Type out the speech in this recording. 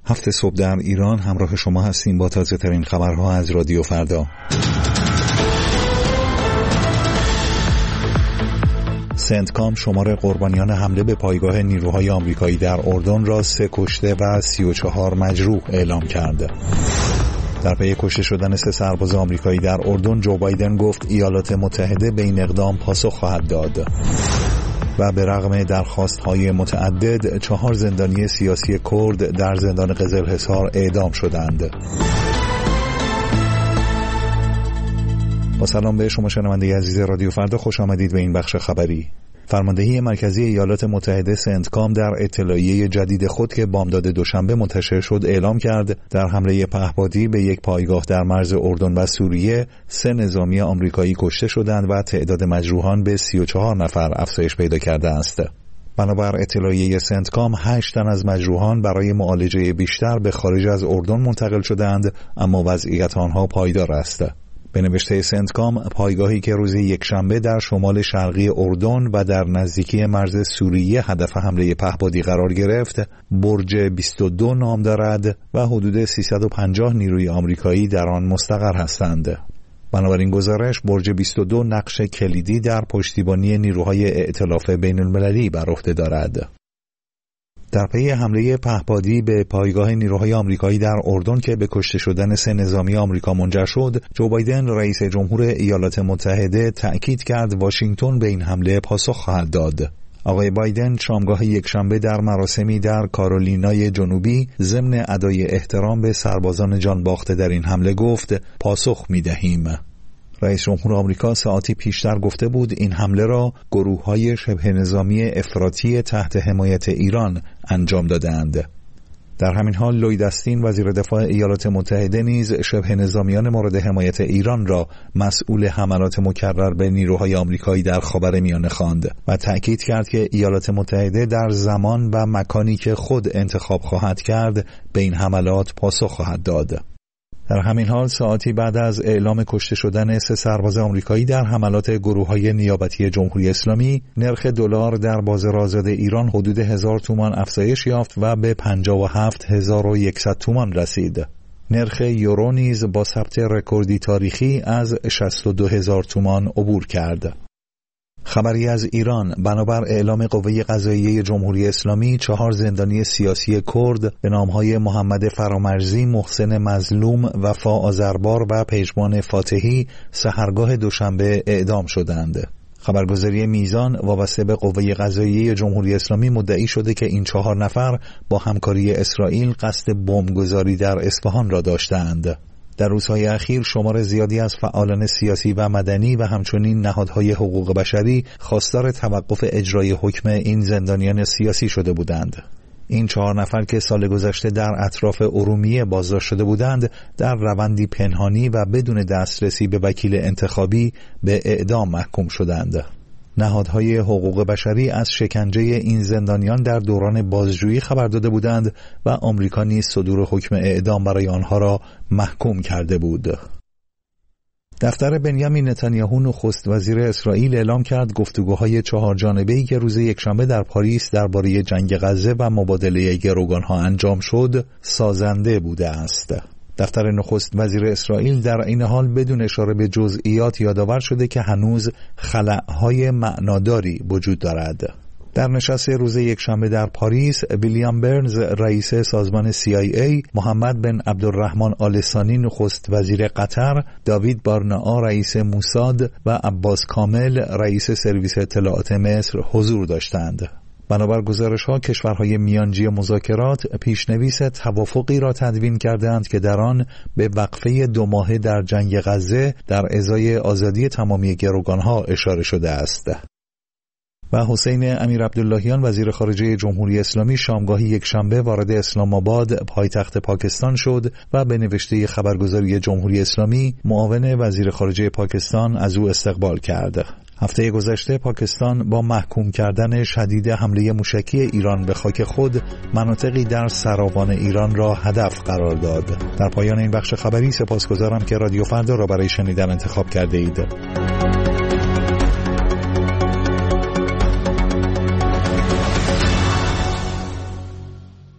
7 صبح در ایران همراه شما هستیم با تازه ترین خبرها از رادیو فردا. سنتکام شمار قربانیان حمله به پایگاه نیروهای آمریکایی در اردن را 3 کشته و 34 مجروح اعلام کرد. در پی کشته شدن 3 سرباز آمریکایی در اردن، جو بایدن گفت ایالات متحده به این اقدام پاسخ خواهد داد. و به رغم درخواست‌های متعدد 4 زندانی سیاسی کرد در زندان قزلحصار اعدام شدند. با سلام به شما شنونده عزیز رادیو فردا، خوش آمدید به این بخش خبری. فرماندهی مرکزی ایالات متحده سنتکام در اطلاعیه جدید خود که بامداد دوشنبه منتشر شد اعلام کرد در حمله پهپادی به یک پایگاه در مرز اردن و سوریه 3 نظامی آمریکایی کشته شدند و تعداد مجروحان به 34 نفر افزایش پیدا کرده است. بنابر اطلاعیه سنتکام 8 تن از مجروحان برای معالجه بیشتر به خارج از اردن منتقل شدند، اما وضعیت آنها پایدار است. به نوشته سنتکام، پایگاهی که روز یکشنبه در شمال شرقی اردن و در نزدیکی مرز سوریه هدف حمله پهپادی قرار گرفت، برج 22 نام دارد و حدود 350 نیروی آمریکایی در آن مستقر هستند. بنابراین گزارش برج 22 نقش کلیدی در پشتیبانی نیروهای ائتلاف بین المللی بر عهده دارد. در پی حمله پهپادی به پایگاه نیروهای آمریکایی در اردن که به کشته شدن 3 نظامی آمریکا منجر شد، جو بایدن رئیس جمهور ایالات متحده تأکید کرد واشنگتن به این حمله پاسخ خواهد داد. آقای بایدن شامگاه یکشنبه در مراسمی در کارولینای جنوبی ضمن ادای احترام به سربازان جان باخته در این حمله گفت پاسخ می‌دهیم. رئیس جمهور آمریکا ساعتی پیشتر گفته بود این حمله را گروه‌های شبه نظامی افراطی تحت حمایت ایران انجام دادند. در همین حال لوید استین وزیر دفاع ایالات متحده نیز شبه نظامیان مورد حمایت ایران را مسئول حملات مکرر به نیروهای آمریکایی در خاورمیانه خواند و تأکید کرد که ایالات متحده در زمان و مکانی که خود انتخاب خواهد کرد به این حملات پاسخ خواهد داد. در همین حال ساعتی بعد از اعلام کشته شدن 3 سرباز آمریکایی در حملات گروه‌های نیابتی جمهوری اسلامی، نرخ دلار در بازار آزاد ایران حدود 1000 تومان افزایش یافت و به 57100 تومان رسید. نرخ یورو نیز با ثبت رکوردی تاریخی از 62000 تومان عبور کرد. خبری از ایران: بنابر اعلام قوه قضاییه جمهوری اسلامی، 4 زندانی سیاسی کرد به نامهای محمد فرامرزی، محسن مظلوم، وفا آذربار و پژمان فاتحی سحرگاه دوشنبه اعدام شدند. خبرگزاری میزان وابسته به قوه قضاییه جمهوری اسلامی مدعی شده که این 4 نفر با همکاری اسرائیل قصد بمبگذاری در اصفهان را داشتند. در روزهای اخیر شمار زیادی از فعالان سیاسی و مدنی و همچنین نهادهای حقوق بشری خواستار توقف اجرای حکم این زندانیان سیاسی شده بودند. این 4 نفر که سال گذشته در اطراف ارومیه بازداشت شده بودند، در روندی پنهانی و بدون دسترسی به وکیل انتخابی به اعدام محکوم شدند. نهادهای حقوق بشری از شکنجه این زندانیان در دوران بازجویی خبر داده بودند و آمریکا نیز صدور حکم اعدام برای آنها را محکوم کرده بود. دفتر بنیامین نتانیاهو نخست وزیر اسرائیل اعلام کرد گفتگوهای 4 جانبه‌ای که روز یکشنبه در پاریس درباره جنگ غزه و مبادله گروگانها انجام شد سازنده بوده است. دفتر نخست وزیر اسرائیل در این حال بدون اشاره به جزئیات یادآور شده که هنوز خلاهای معناداری وجود دارد. در نشست روز یکشنبه در پاریس، ویلیام برنز رئیس سازمان CIA، محمد بن عبدالرحمن آل ثانی نخست وزیر قطر، داوید بارنائا رئیس موساد و عباس کامل رئیس سرویس اطلاعات مصر حضور داشتند. بنابر گزارش‌ها کشورهای میانجی مذاکرات پیشنویس توافقی را تدوین کردند که در آن به وقفه 2 ماهه در جنگ غزه در ازای آزادی تمامی گروگانها اشاره شده است. و حسین امیر عبداللهیان وزیر خارجه جمهوری اسلامی شامگاهی یکشنبه وارد اسلام آباد پایتخت پاکستان شد و به نوشته خبرگزاری جمهوری اسلامی معاون وزیر خارجه پاکستان از او استقبال کرد. هفته گذشته پاکستان با محکوم کردن شدید حمله موشکی ایران به خاک خود مناطقی در سراوان ایران را هدف قرار داد. در پایان این بخش خبری سپاسگزارم که رادیو فردا را برای شنیدن انتخاب کرده اید.